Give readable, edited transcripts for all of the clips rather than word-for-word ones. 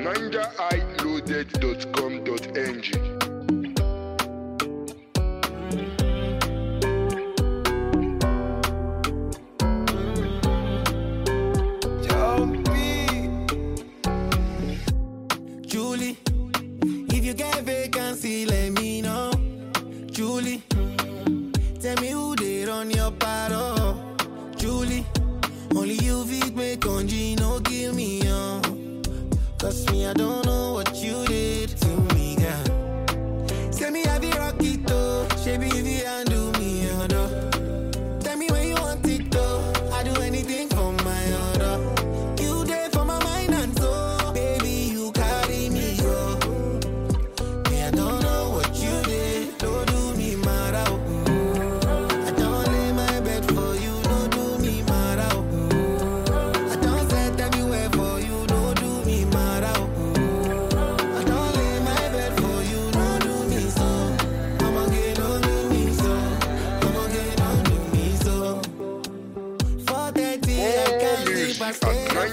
NigerHighloaded.com.ng. Julie, if you get vacancy, let me know. Julie, tell me who they run your paro. Julie, only you fit make congee, no kill me, Cause me, I don't know what you did to me, girl. Say me, I be rocky, though. Shaby, if you undo me, Tell me when you want it, though. I do anything for my order. You there for my mind and soul. Baby, you carry me, Me, I don't know what you did. Don't do me mad out. I don't lay my bed for you. Don't do me mad out. I don't set everywhere for you. Don't do me mad out. I don't lay my bed for you. Don't do me so. I'ma get don't do me so. I'ma get don't do me so. 4:30, I can't sleep. I stay up for you.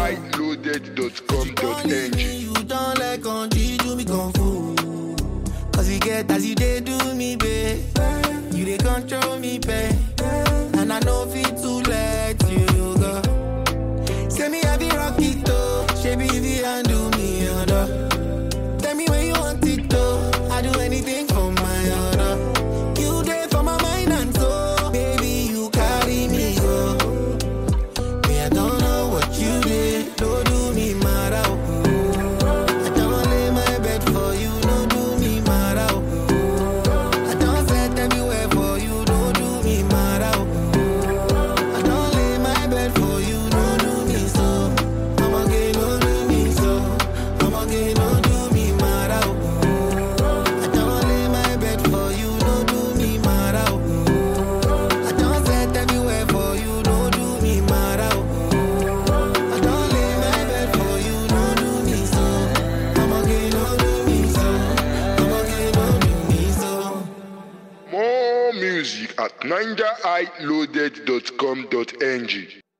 NigerHighloaded.com.ng. You don't like country, do me kung fu. Cause you get as you they do me, babe. You they control me, babe. And I know fit to let you go. Say me I be rocky though. Shaby if you undo me, Tell me when you want it though. I do anything for my order. You there for my mind and soul. Baby, you carry me, Me, I don't know what you did. Don't do me mad out. I don't lay my bed for you. Don't do me mad out. I don't set everywhere for you. Don't do me mad out. I don't lay my bed for you. Don't do me so. I'ma get don't do me so. I'ma get don't do me mad out. I don't lay my bed for you. Don't do me mad out. I don't set everywhere for you. Don't do me mad out. I don't lay my bed for you. Don't do me so. I'ma get don't do me so. I'ma get don't do me so. More music at NigerHighloaded.com.ng.